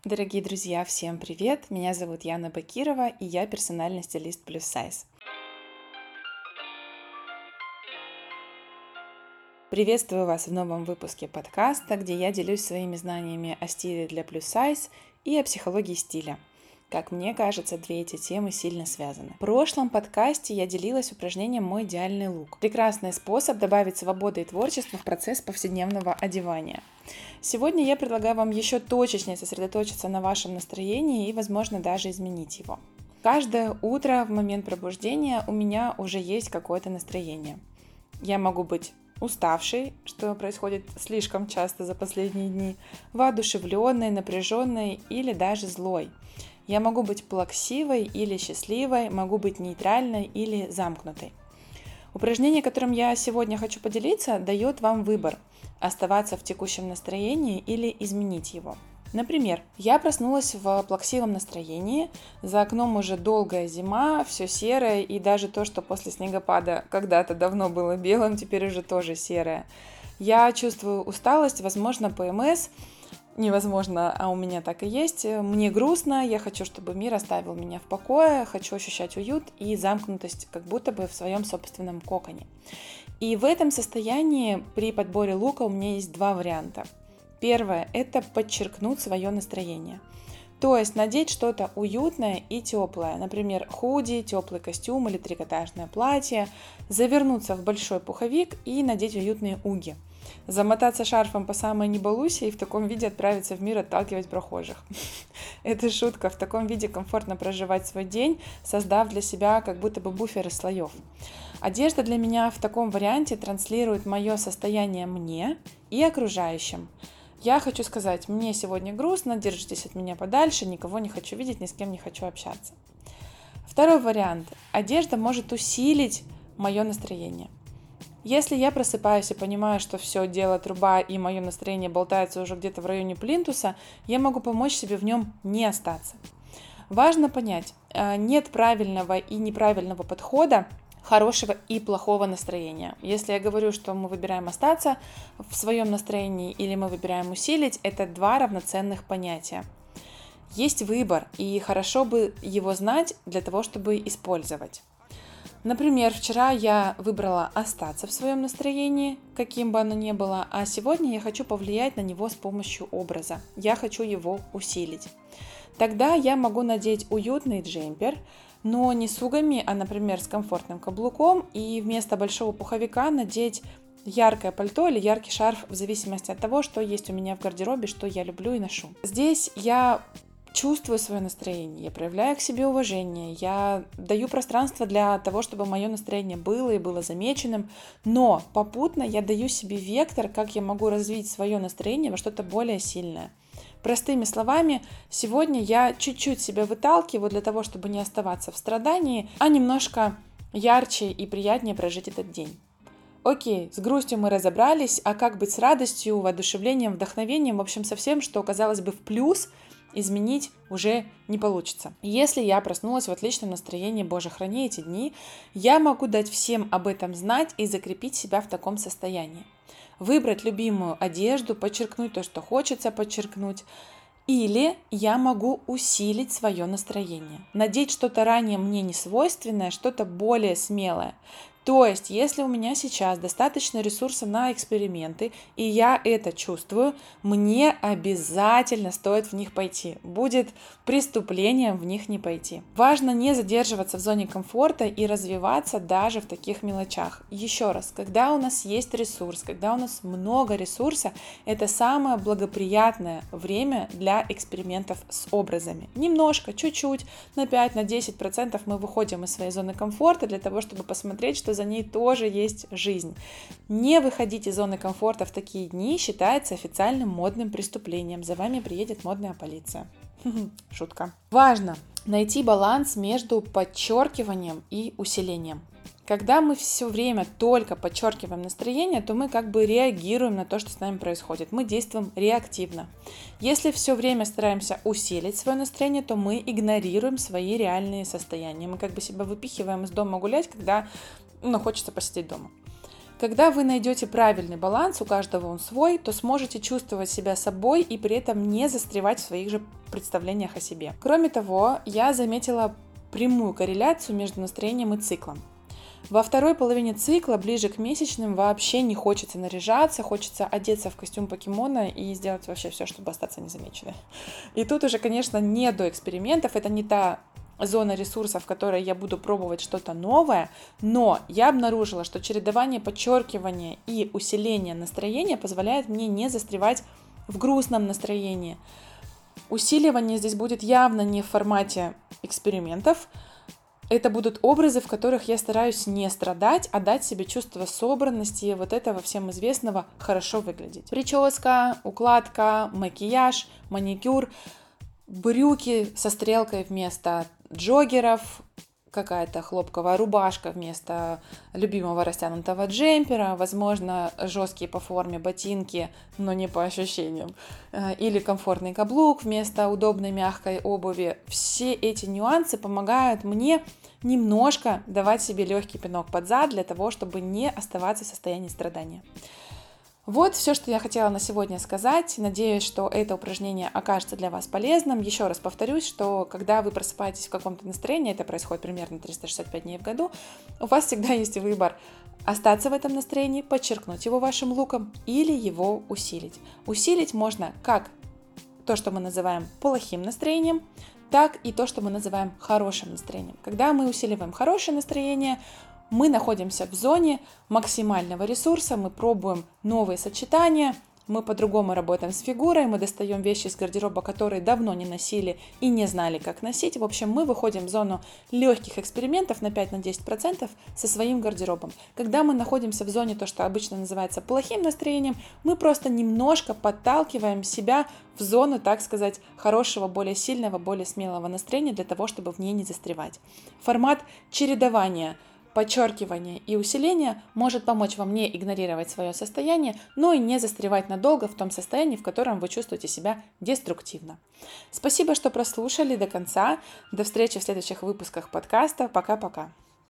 Дорогие друзья, всем привет! Меня зовут Яна Бакирова, и я персональный стилист Plus Size. Приветствую вас в новом выпуске подкаста, где я делюсь своими знаниями о стиле для Plus Size и о психологии стиля. Как мне кажется, две эти темы сильно связаны. В прошлом подкасте я делилась упражнением «Мой идеальный лук». Прекрасный способ добавить свободы и творчества в процесс повседневного одевания. Сегодня я предлагаю вам еще точечнее сосредоточиться на вашем настроении и, возможно, даже изменить его. Каждое утро в момент пробуждения у меня уже есть какое-то настроение. Я могу быть уставшей, что происходит слишком часто за последние дни, воодушевленной, напряженной или даже злой. Я могу быть плаксивой или счастливой, могу быть нейтральной или замкнутой. Упражнение, которым я сегодня хочу поделиться, дает вам выбор – оставаться в текущем настроении или изменить его. Например, я проснулась в плаксивом настроении, за окном уже долгая зима, все серое, и даже то, что после снегопада когда-то давно было белым, теперь уже тоже серое. Я чувствую усталость, возможно, ПМС, невозможно, а у меня так и есть. Мне грустно, я хочу, чтобы мир оставил меня в покое, хочу ощущать уют и замкнутость, как будто бы в своем собственном коконе. И в этом состоянии при подборе лука у меня есть два варианта. Первое – это подчеркнуть свое настроение. То есть надеть что-то уютное и теплое, например, худи, теплый костюм или трикотажное платье, завернуться в большой пуховик и надеть уютные уги. Замотаться шарфом по самой не балуйся и в таком виде отправиться в мир отталкивать прохожих. Это шутка, в таком виде комфортно проживать свой день, создав для себя как будто бы буфер из слоев. Одежда для меня в таком варианте транслирует мое состояние мне и окружающим. Я хочу сказать, мне сегодня грустно, держитесь от меня подальше, никого не хочу видеть, ни с кем не хочу общаться. Второй вариант. Одежда может усилить мое настроение. Если я просыпаюсь и понимаю, что все, дело труба и мое настроение болтается уже где-то в районе плинтуса, я могу помочь себе в нем не остаться. Важно понять, нет правильного и неправильного подхода, хорошего и плохого настроения. Если я говорю, что мы выбираем остаться в своем настроении или мы выбираем усилить, это два равноценных понятия. Есть выбор, и хорошо бы его знать для того, чтобы использовать. Например, вчера я выбрала остаться в своем настроении, каким бы оно ни было, а сегодня я хочу повлиять на него с помощью образа. Я хочу его усилить. Тогда я могу надеть уютный джемпер, но не с угами, а, например, с комфортным каблуком, и вместо большого пуховика надеть яркое пальто или яркий шарф в зависимости от того, что есть у меня в гардеробе, что я люблю и ношу. Здесь я чувствую свое настроение, я проявляю к себе уважение, я даю пространство для того, чтобы мое настроение было и было замеченным, но попутно я даю себе вектор, как я могу развить свое настроение во что-то более сильное. Простыми словами, сегодня я чуть-чуть себя выталкиваю для того, чтобы не оставаться в страдании, а немножко ярче и приятнее прожить этот день. Окей, с грустью мы разобрались, а как быть с радостью, воодушевлением, вдохновением, в общем, со всем, что, казалось бы, в плюс, изменить уже не получится. Если я проснулась в отличном настроении, Боже, храни эти дни, я могу дать всем об этом знать и закрепить себя в таком состоянии. Выбрать любимую одежду, подчеркнуть то, что хочется подчеркнуть. Или я могу усилить свое настроение. Надеть что-то ранее мне не свойственное, что-то более смелое. То есть, если у меня сейчас достаточно ресурсов на эксперименты, и я это чувствую, мне обязательно стоит в них пойти. Будет преступлением в них не пойти. Важно не задерживаться в зоне комфорта и развиваться даже в таких мелочах. Еще раз, когда у нас есть ресурс, когда у нас много ресурса, это самое благоприятное время для экспериментов с образами. Немножко, чуть-чуть, на 5-10% мы выходим из своей зоны комфорта для того, чтобы посмотреть, что за ней тоже есть жизнь. Не выходить из зоны комфорта в такие дни считается официальным модным преступлением. За вами приедет модная полиция. Шутка. Важно найти баланс между подчеркиванием и усилением. Когда мы все время только подчеркиваем настроение, то мы как бы реагируем на то, что с нами происходит. Мы действуем реактивно. Если все время стараемся усилить свое настроение, то мы игнорируем свои реальные состояния. Мы как бы себя выпихиваем из дома гулять, когда хочется посидеть дома. Когда вы найдете правильный баланс, у каждого он свой, то сможете чувствовать себя собой и при этом не застревать в своих же представлениях о себе. Кроме того, я заметила прямую корреляцию между настроением и циклом. Во второй половине цикла, ближе к месячным, вообще не хочется наряжаться, хочется одеться в костюм покемона и сделать вообще все, чтобы остаться незамеченной. И тут уже, конечно, не до экспериментов, это не та зона ресурсов, в которой я буду пробовать что-то новое, но я обнаружила, что чередование подчеркивания и усиления настроения позволяет мне не застревать в грустном настроении. Усиливание здесь будет явно не в формате экспериментов. Это будут образы, в которых я стараюсь не страдать, а дать себе чувство собранности и вот этого всем известного хорошо выглядеть. Прическа, укладка, макияж, маникюр, брюки со стрелкой вместо джоггеров, какая-то хлопковая рубашка вместо любимого растянутого джемпера, возможно, жесткие по форме ботинки, но не по ощущениям, или комфортный каблук вместо удобной мягкой обуви. Все эти нюансы помогают мне немножко давать себе легкий пинок под зад для того, чтобы не оставаться в состоянии страдания. Вот все, что я хотела на сегодня сказать. Надеюсь, что это упражнение окажется для вас полезным. Еще раз повторюсь, что когда вы просыпаетесь в каком-то настроении, это происходит примерно 365 дней в году, у вас всегда есть выбор остаться в этом настроении, подчеркнуть его вашим луком или его усилить. Усилить можно как то, что мы называем плохим настроением, так и то, что мы называем хорошим настроением. Когда мы усиливаем хорошее настроение, мы находимся в зоне максимального ресурса, мы пробуем новые сочетания, мы по-другому работаем с фигурой, мы достаем вещи из гардероба, которые давно не носили и не знали, как носить. В общем, мы выходим в зону легких экспериментов на 5-10% со своим гардеробом. Когда мы находимся в зоне, то, что обычно называется плохим настроением, мы просто немножко подталкиваем себя в зону, так сказать, хорошего, более сильного, более смелого настроения для того, чтобы в ней не застревать. Формат чередования подчеркивание и усиление может помочь вам не игнорировать свое состояние, но и не застревать надолго в том состоянии, в котором вы чувствуете себя деструктивно. Спасибо, что прослушали до конца. До встречи в следующих выпусках подкаста. Пока-пока.